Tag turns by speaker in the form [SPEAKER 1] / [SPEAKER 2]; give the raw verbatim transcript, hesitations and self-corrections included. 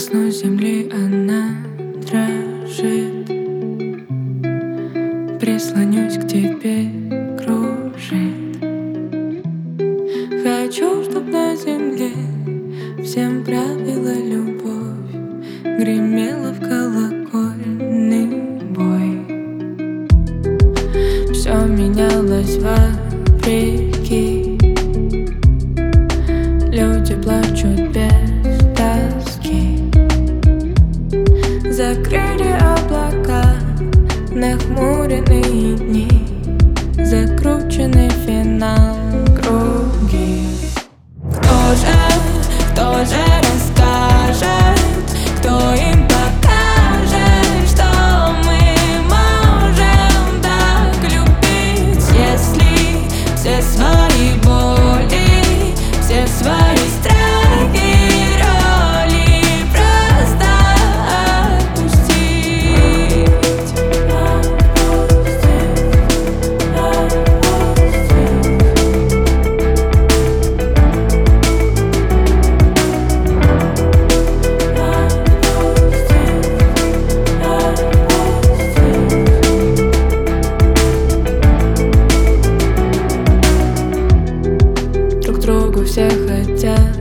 [SPEAKER 1] Коснусь земли, она дрожит. Прислонюсь к тебе, кружит. Хочу, чтоб на земле всем правила любовь, гремела в колокольный бой. Все менялось вопреки. Люди плачут без тоски. Закрыли облака, нахмуренные дни, закрученный финал круги. Кто же, кто же расскажет, кто им покажет, что мы можем так любить, если все свои боли, все свои страхи, роли просто отпустить, отпустить. Друг другу все хотят